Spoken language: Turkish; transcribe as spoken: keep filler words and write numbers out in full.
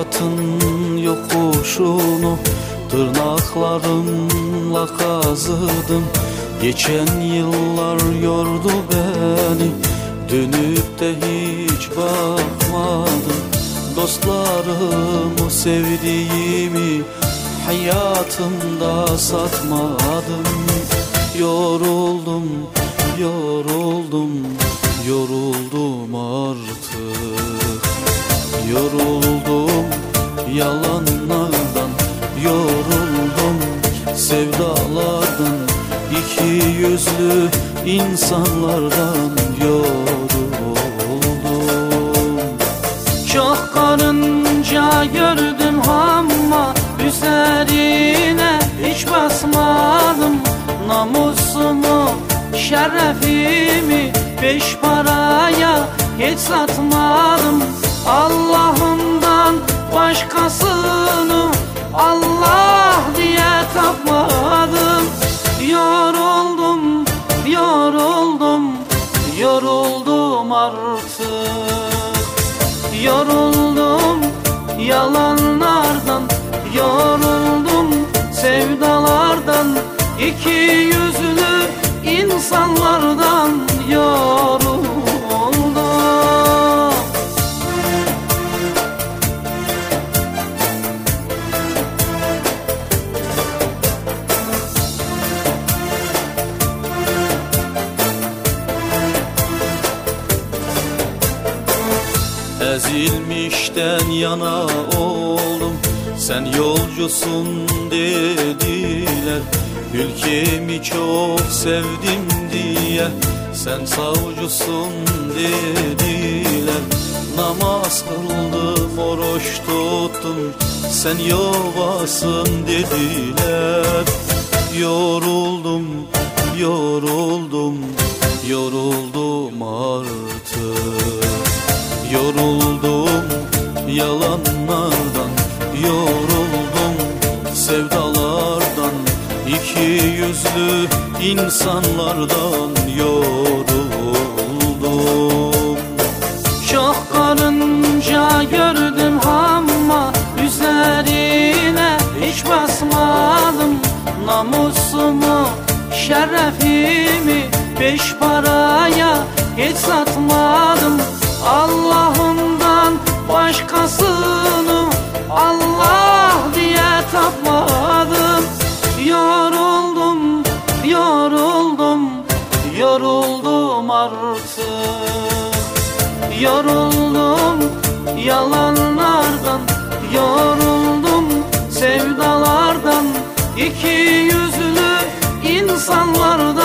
Hayatın yokuşunu tırnaklarımla kazıdım. Geçen yıllar yordu beni, dönüp de hiç bakmadım. Dostlarımı, sevdiğimi hayatımda satmadım. Yoruldum, yoruldum, yoruldum artık. Yoruldum yalanlardan, yoruldum sevdalardan, iki yüzlü insanlardan yoruldum. Çok karınca gördüm ama üzerine hiç basmadım. Namusumu, şerefimi beş paraya hiç satmadım. Allah'ımdan başkasını Allah diye tapmadım. Yoruldum, yoruldum, yoruldum artık. Yoruldum yalanlardan, yoruldum sevdalardan, iki yüzlü insanlardan yoruldum. Ezilmişten yana oldum, sen yolcusun dediler. Ülkemi çok sevdim diye sen savcısın dediler. Namaz kıldım, oruç tuttum, sen yobasın dediler. Yoruldum, yoruldum, yoruldum artık. Yoruldum yalanlardan, yoruldum sevdalardan, iki yüzlü insanlardan yoruldum. Çok karınca gördüm ama üzerine hiç basmadım. Namusumu, şerefimi beş paraya hiç satmadım. Allah'ımdan başkasını Allah diye tapmadım. Yoruldum, yoruldum, yoruldum artık. Yoruldum yalanlardan, yoruldum sevdalardan, iki yüzlü insanlardan